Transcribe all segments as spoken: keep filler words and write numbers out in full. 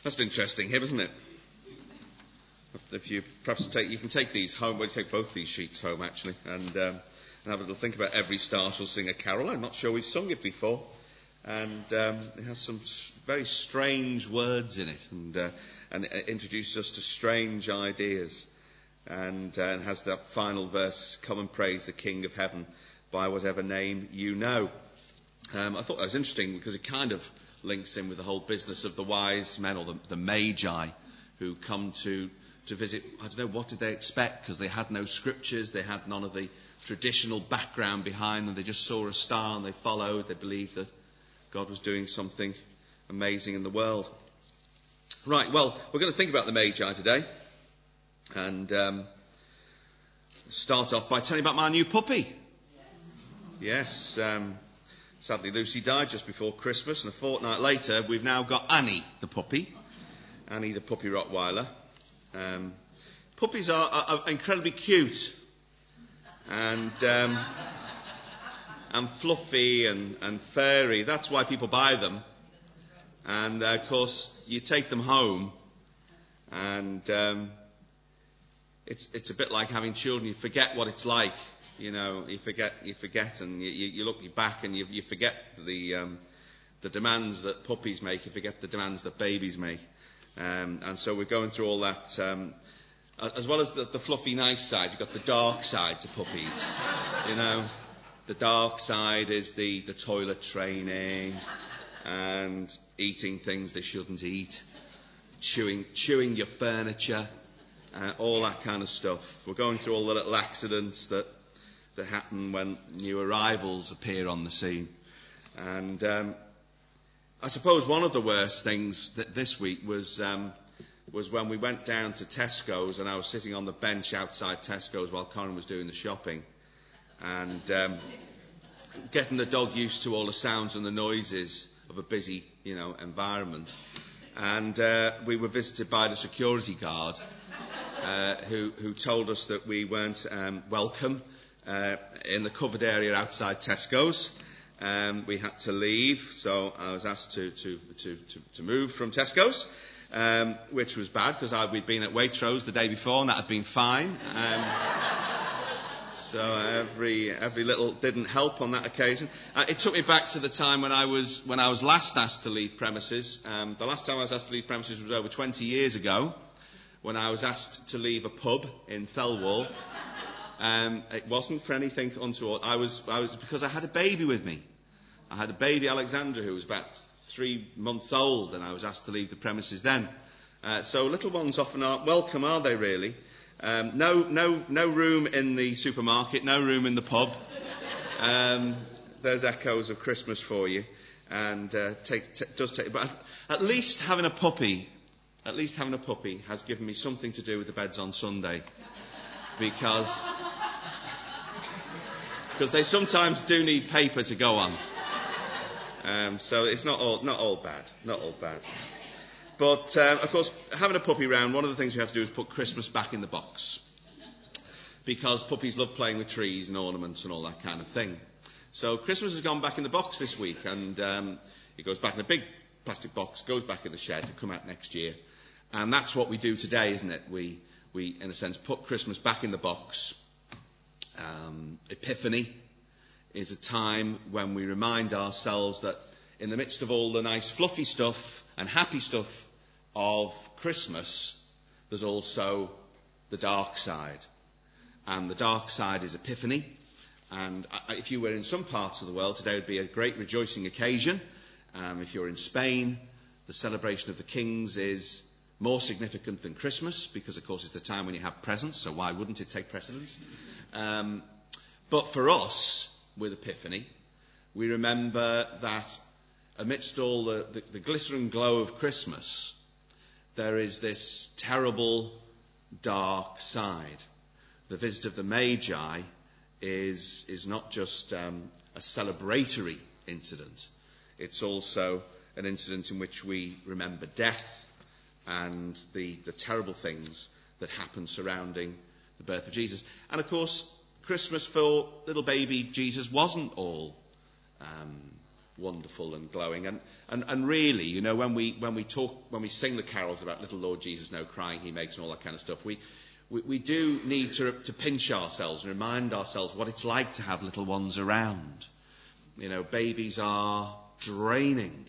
That's an interesting hymn, isn't it? If you perhaps take, you can take these home. Well, you take both these sheets home actually, and, um, and have a little think about Every Star Shall Sing a Carol. I'm not sure we've sung it before, and um, it has some very strange words in it, and uh, and it introduces us to strange ideas, and, uh, and has that final verse: "Come and praise the King of Heaven by whatever name you know." Um, I thought that was interesting because it kind of links in with the whole business of the wise men, or the, the magi, who come to to visit. I don't know, what did they expect? Because they had no scriptures, they had none of the traditional background behind them. They just saw a star and they followed. They believed that God was doing something amazing in the world. Right, well, we're going to think about the Magi today, and um, start off by telling you about my new puppy. Yes, um, sadly Lucy died just before Christmas, and a fortnight later we've now got Annie the puppy, Annie the puppy Rottweiler. Um, puppies are, are, are incredibly cute, and um, and fluffy and, and furry. That's why people buy them. And uh, of course, you take them home, and um, it's it's a bit like having children. You forget what it's like, you know. You forget, you forget, and you, you look back and you, you forget the um, the demands that puppies make. You forget the demands that babies make. Um, and so we're going through all that. Um, as well as the, the fluffy, nice side, you've got the dark side to puppies. You know, the dark side is the, the toilet training and eating things they shouldn't eat, chewing chewing your furniture, uh, all that kind of stuff. We're going through all the little accidents that that happen when new arrivals appear on the scene. And um, I suppose one of the worst things that this week was um, was when we went down to Tesco's, and I was sitting on the bench outside Tesco's while Corin was doing the shopping, and um, getting the dog used to all the sounds and the noises of a busy, you know, environment. And uh, we were visited by the security guard, uh, who who told us that we weren't um, welcome uh, in the covered area outside Tesco's. Um, we had to leave, so I was asked to to to, to, to move from Tesco's, um, which was bad because we'd been at Waitrose the day before and that had been fine. Um, so every every little didn't help on that occasion. Uh, it took me back to the time when I was when I was last asked to leave premises. Um, the last time I was asked to leave premises was over twenty years ago, when I was asked to leave a pub in Thelwall. Um, it wasn't for anything untoward. I was, I was because I had a baby with me. I had a baby, Alexandra, who was about three months old, and I was asked to leave the premises then. Uh, so little ones often aren't welcome, are they? Really? Um, no, no, no room in the supermarket, no room in the pub. Um, there's echoes of Christmas for you, and uh, take, t- does take. But at least having a puppy, at least having a puppy has given me something to do with the beds on Sunday, because. Because they sometimes do need paper to go on. Um, so it's not all not all bad, not all bad. But, uh, of course, having a puppy round, one of the things we have to do is put Christmas back in the box. Because puppies love playing with trees and ornaments and all that kind of thing. So Christmas has gone back in the box this week, and um, it goes back in a big plastic box, goes back in the shed, it'll come out next year. And that's what we do today, isn't it? We, we in a sense, put Christmas back in the box. Um, Epiphany is a time when we remind ourselves that in the midst of all the nice fluffy stuff and happy stuff of Christmas, there's also the dark side. And the dark side is Epiphany. And if you were in some parts of the world, today would be a great rejoicing occasion. Um, if you're in Spain, the celebration of the Kings is more significant than Christmas, because of course it's the time when you have presents, so why wouldn't it take precedence? Um, but for us, with Epiphany, we remember that amidst all the, the, the glitter and glow of Christmas, there is this terrible dark side. The visit of the Magi is, is not just um, a celebratory incident, it's also an incident in which we remember death and the, the terrible things that happen surrounding the birth of Jesus. And of course, Christmas for little baby Jesus wasn't all um, wonderful and glowing. And, and, and really, you know, when we when we talk, when we sing the carols about little Lord Jesus, no crying he makes and all that kind of stuff, we we, we do need to, to pinch ourselves and remind ourselves what it's like to have little ones around. You know, babies are draining.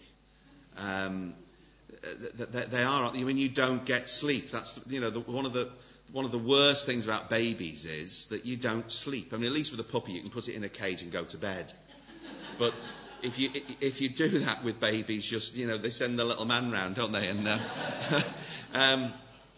Um, they, they are. When you don't get sleep, that's, you know, the, one of the one of the worst things about babies is that you don't sleep. I mean, at least with a puppy, you can put it in a cage and go to bed. But if you if you do that with babies, just, you know, they send the little man round, don't they? And uh, um,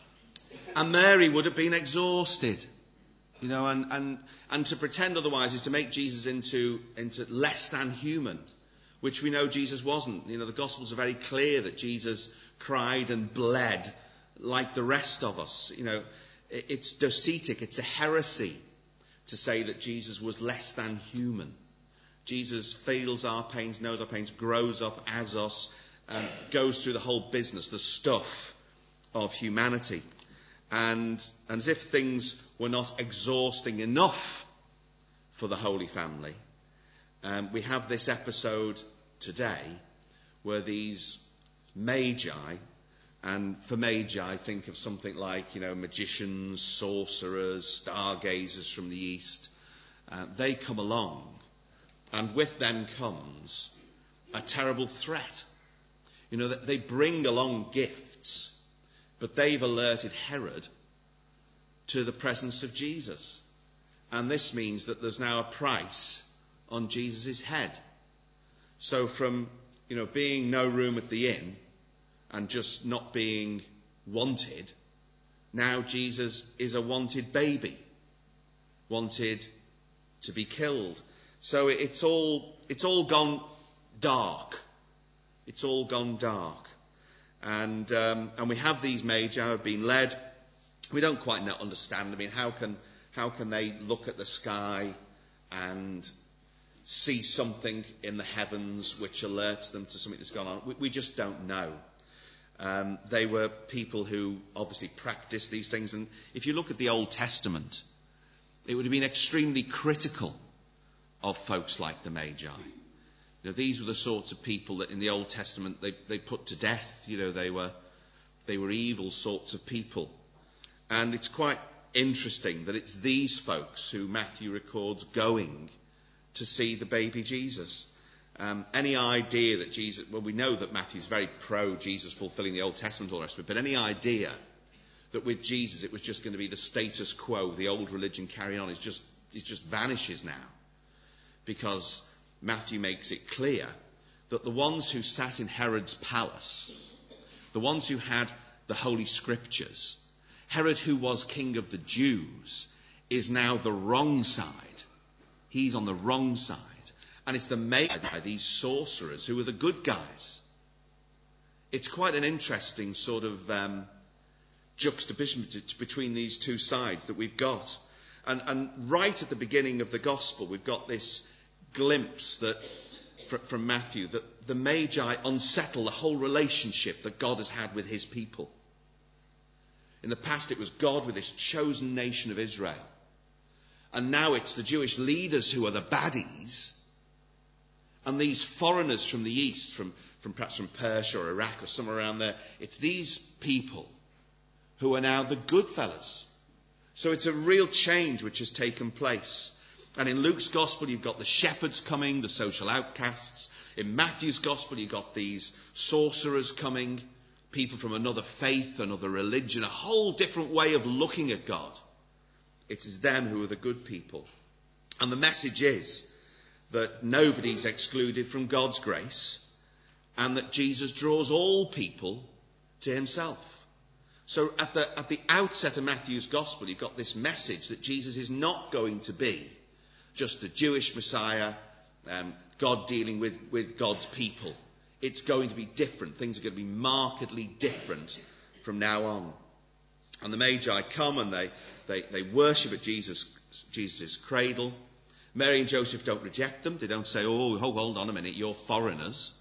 and Mary would have been exhausted, you know, and, and and to pretend otherwise is to make Jesus into into less than human, which we know Jesus wasn't. You know, the Gospels are very clear that Jesus cried and bled like the rest of us. You know, it's docetic, it's a heresy to say that Jesus was less than human. Jesus feels our pains, knows our pains, grows up as us, um, goes through the whole business, the stuff of humanity. And, and as if things were not exhausting enough for the Holy Family, um, we have this episode today where these magi, and for magi, think of something like, you know, magicians, sorcerers, stargazers from the east. Uh, they come along, and with them comes a terrible threat. You know, they bring along gifts, but they've alerted Herod to the presence of Jesus. And this means that there's now a price on Jesus' head. So from, you know, being no room at the inn and just not being wanted, now Jesus is a wanted baby, wanted to be killed. So it's all it's all gone dark. It's all gone dark. And um, and we have these magi who have been led. We don't quite understand. I mean, how can how can they look at the sky and see something in the heavens which alerts them to something that's gone on? We, we just don't know. Um, they were people who obviously practiced these things. And if you look at the Old Testament, it would have been extremely critical of folks like the Magi. You know, these were the sorts of people that in the Old Testament they, they put to death. You know, they were they were evil sorts of people. And it's quite interesting that it's these folks who Matthew records going to see the baby Jesus. Um, any idea that Jesus, well, we know that Matthew's very pro Jesus fulfilling the Old Testament, all the rest of it, but any idea that with Jesus it was just going to be the status quo, the old religion carrying on, is just it just vanishes now. Because Matthew makes it clear that the ones who sat in Herod's palace, the ones who had the Holy Scriptures, Herod, who was king of the Jews, is now the wrong side. He's on the wrong side. And it's the Magi, these sorcerers, who are the good guys. It's quite an interesting sort of um, juxtaposition between these two sides that we've got. And, and right at the beginning of the Gospel, we've got this glimpse that from Matthew, that the Magi unsettle the whole relationship that God has had with his people. In the past, it was God with his chosen nation of Israel. And now it's the Jewish leaders who are the baddies. And these foreigners from the east, from, from perhaps from Persia or Iraq or somewhere around there, it's these people who are now the good fellas. So it's a real change which has taken place. And in Luke's Gospel, you've got the shepherds coming, the social outcasts. In Matthew's Gospel, you've got these sorcerers coming, people from another faith, another religion, a whole different way of looking at God. It is them who are the good people. And the message is that nobody's excluded from God's grace, and that Jesus draws all people to himself. So at the, at the outset of Matthew's Gospel, you've got this message that Jesus is not going to be just the Jewish Messiah, um, God dealing with, with God's people. It's going to be different. Things are going to be markedly different from now on. And the Magi come and they, they, they worship at Jesus, Jesus' cradle. Mary and Joseph don't reject them. They don't say, oh, hold on a minute, you're foreigners.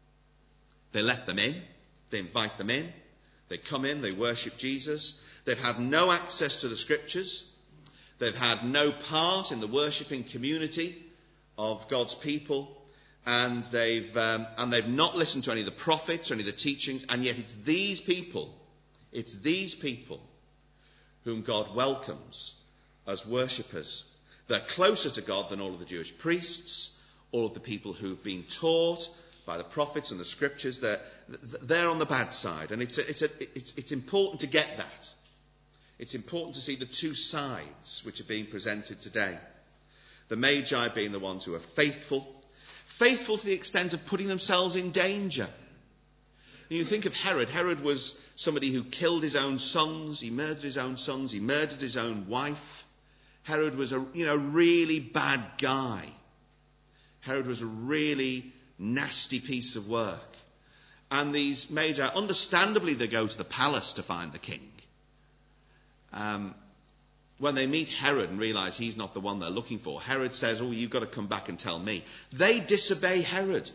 They let them in. They invite them in. They come in, they worship Jesus. They've had no access to the Scriptures. They've had no part in the worshipping community of God's people. and they've um, and they've not listened to any of the prophets or any of the teachings, and yet it's these people, it's these people whom God welcomes as worshippers. They're closer to God than all of the Jewish priests, all of the people who've been taught by the prophets and the scriptures. They're, they're on the bad side, and it's, a, it's, a, it's, it's important to get that. It's important to see the two sides which are being presented today. The Magi being the ones who are faithful, faithful to the extent of putting themselves in danger. And you think of Herod. Herod was somebody who killed his own sons, he murdered his own sons, he murdered his own wife. Herod was a you know really bad guy. Herod was a really nasty piece of work. And these Magi, understandably, they go to the palace to find the king. Um, when they meet Herod and realise he's not the one they're looking for, Herod says, oh, you've got to come back and tell me. They disobey Herod.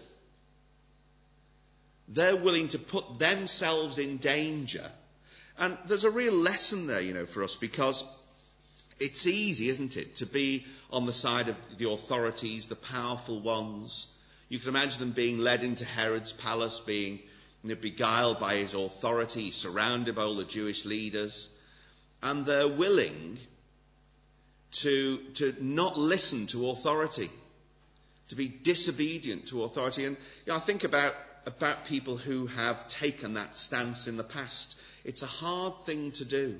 They're willing to put themselves in danger. And there's a real lesson there, you know, for us, because it's easy, isn't it, to be on the side of the authorities, the powerful ones. You can imagine them being led into Herod's palace, being you know, beguiled by his authority, surrounded by all the Jewish leaders. And they're willing to, to not listen to authority, to be disobedient to authority. And you know, I think about, about people who have taken that stance in the past. It's a hard thing to do.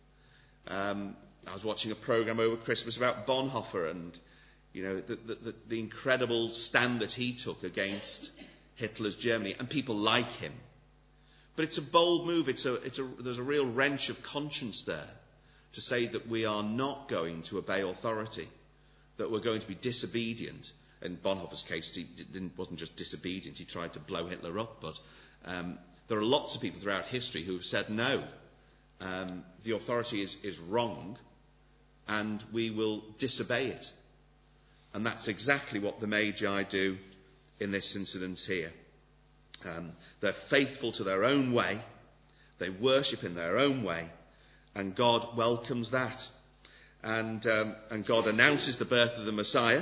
Um, I was watching a programme over Christmas about Bonhoeffer and, you know, the, the, the incredible stand that he took against Hitler's Germany, and people like him. But it's a bold move. It's a, it's a, there's a real wrench of conscience there to say that we are not going to obey authority, that we're going to be disobedient. In Bonhoeffer's case, he didn't, wasn't just disobedient, he tried to blow Hitler up. But um, there are lots of people throughout history who have said, no, um, the authority is, is wrong, and we will disobey it. And that's exactly what the Magi do in this incident here. Um, they're faithful to their own way. They worship in their own way. And God welcomes that. And, um, and God announces the birth of the Messiah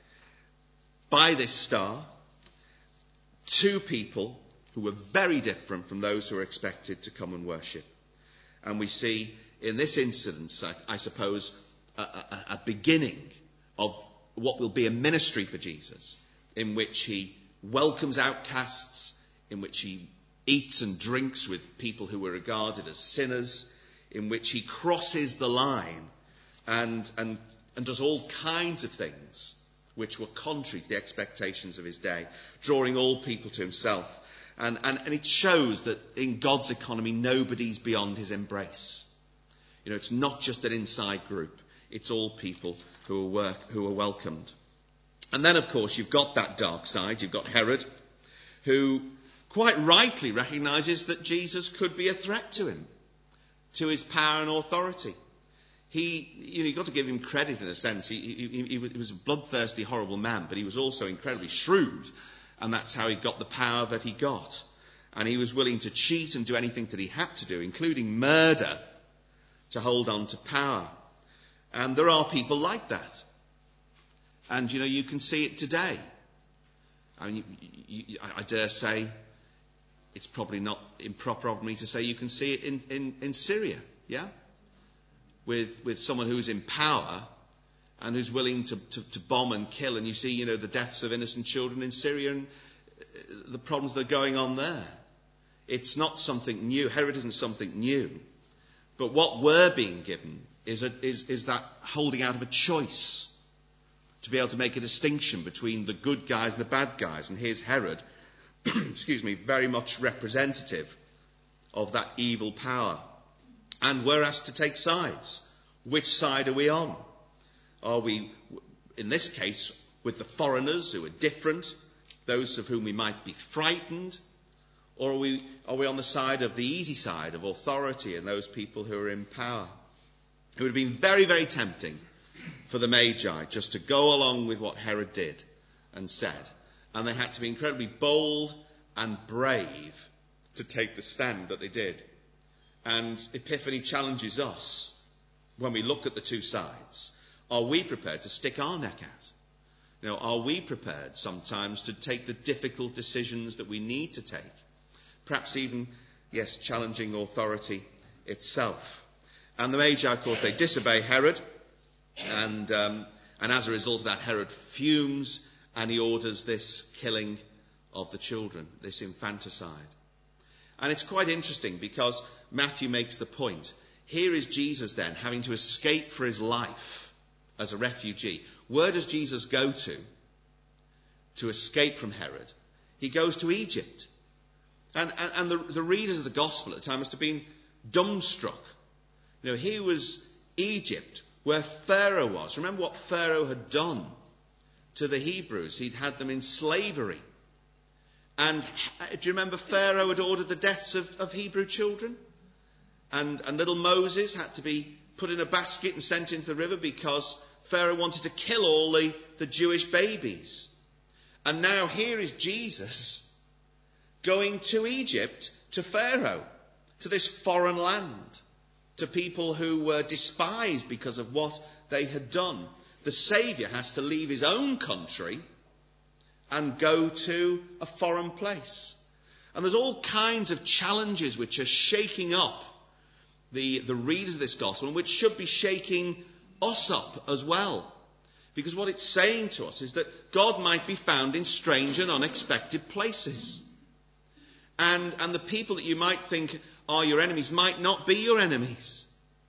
by this star to people who were very different from those who were expected to come and worship. And we see in this incident, I, I suppose, a, a, a beginning of what will be a ministry for Jesus, in which he welcomes outcasts, in which he eats and drinks with people who were regarded as sinners, in which he crosses the line and, and, and does all kinds of things which were contrary to the expectations of his day, drawing all people to himself. And, and, and it shows that in God's economy, nobody's beyond his embrace. You know, it's not just an inside group. It's all people who are, work, who are welcomed. And then, of course, you've got that dark side. You've got Herod, who quite rightly recognises that Jesus could be a threat to him, to his power and authority. He, you know, you've got to give him credit in a sense. He, he, he was a bloodthirsty, horrible man, but he was also incredibly shrewd, and that's how he got the power that he got. And he was willing to cheat and do anything that he had to do, including murder, to hold on to power. And there are people like that. And, you know, you can see it today. I mean, you, you, I dare say it's probably not improper of me to say you can see it in, in, in Syria, yeah? With with someone who's in power and who's willing to, to, to bomb and kill. And you see, you know, the deaths of innocent children in Syria and the problems that are going on there. It's not something new. Herod isn't something new. But what we're being given is, a, is, is that holding out of a choice to be able to make a distinction between the good guys and the bad guys. And here's Herod, excuse me, very much representative of that evil power. And we're asked to take sides. Which side are we on? Are we, in this case, with the foreigners who are different, those of whom we might be frightened? Or are we, are we on the side of the easy side of authority and those people who are in power? It would have been very, very tempting for the Magi just to go along with what Herod did and said. And they had to be incredibly bold and brave to take the stand that they did. And Epiphany challenges us, when we look at the two sides, are we prepared to stick our neck out? You know, are we prepared sometimes to take the difficult decisions that we need to take? Perhaps even, yes, challenging authority itself. And the Magi, of course, they disobey Herod, and um, and as a result of that, Herod fumes and he orders this killing of the children, this infanticide. And it's quite interesting because Matthew makes the point. Here is Jesus then having to escape for his life as a refugee. Where does Jesus go to to escape from Herod? He goes to Egypt. And, and, and the, the readers of the gospel at the time must have been dumbstruck. You know, here was Egypt, where Pharaoh was. Remember what Pharaoh had done to the Hebrews. He'd had them in slavery. And do you remember Pharaoh had ordered the deaths of, of Hebrew children? And, and little Moses had to be put in a basket and sent into the river because Pharaoh wanted to kill all the, the Jewish babies. And now here is Jesus going to Egypt, to Pharaoh, to this foreign land, to people who were despised because of what they had done. The Saviour has to leave his own country and go to a foreign place. And there's all kinds of challenges which are shaking up the, the readers of this gospel, and which should be shaking us up as well. Because what it's saying to us is that God might be found in strange and unexpected places. And, and the people that you might think are your enemies might not be your enemies.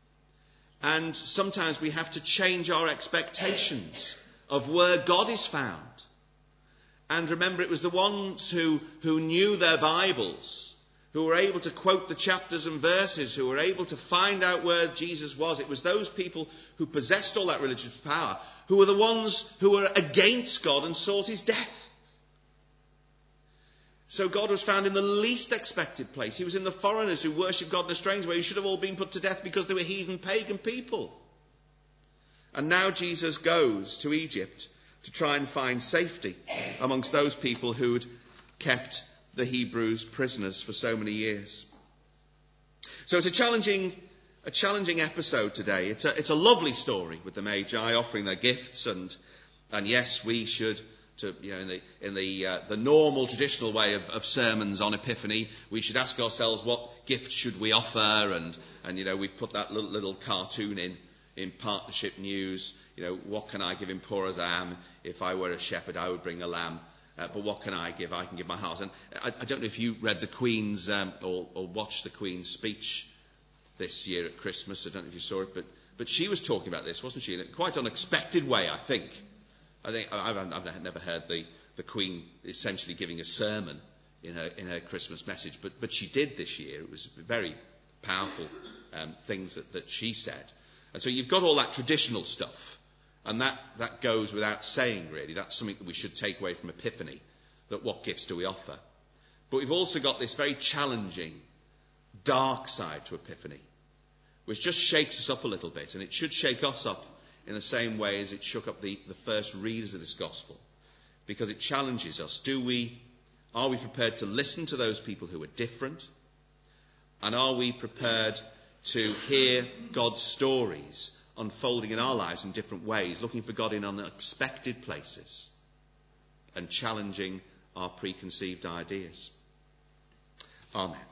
And sometimes we have to change our expectations of where God is found. And remember, it was the ones who, who knew their Bibles, who were able to quote the chapters and verses, who were able to find out where Jesus was. It was those people who possessed all that religious power, who were the ones who were against God and sought his death. So God was found in the least expected place. He was in the foreigners who worshipped God in a strange way, who should have all been put to death because they were heathen pagan people. And now Jesus goes to Egypt to try and find safety amongst those people who'd kept the Hebrews prisoners for so many years. So it's a challenging, a challenging episode today. It's a, it's a lovely story with the Magi offering their gifts, and and yes, we should, to you know, in the in the uh, the normal traditional way of, of sermons on Epiphany, we should ask ourselves what gift should we offer, and and you know we put that little, little cartoon in in Partnership News. You know, what can I give him poor as I am? If I were a shepherd, I would bring a lamb. Uh, but what can I give? I can give my heart. And I, I don't know if you read the Queen's um, or, or watched the Queen's speech this year at Christmas. I don't know if you saw it, but but she was talking about this, wasn't she? In a quite unexpected way, I think. I think I've, I've never heard the, the Queen essentially giving a sermon in her in her Christmas message, but but she did this year. It was very powerful um, things that, that she said. And so you've got all that traditional stuff. And that, that goes without saying, really. That's something that we should take away from Epiphany, that what gifts do we offer? But we've also got this very challenging, dark side to Epiphany, which just shakes us up a little bit. And it should shake us up in the same way as it shook up the, the first readers of this gospel, because it challenges us. Do we, are we prepared to listen to those people who are different? And are we prepared to hear God's stories unfolding in our lives in different ways, looking for God in unexpected places and challenging our preconceived ideas? Amen.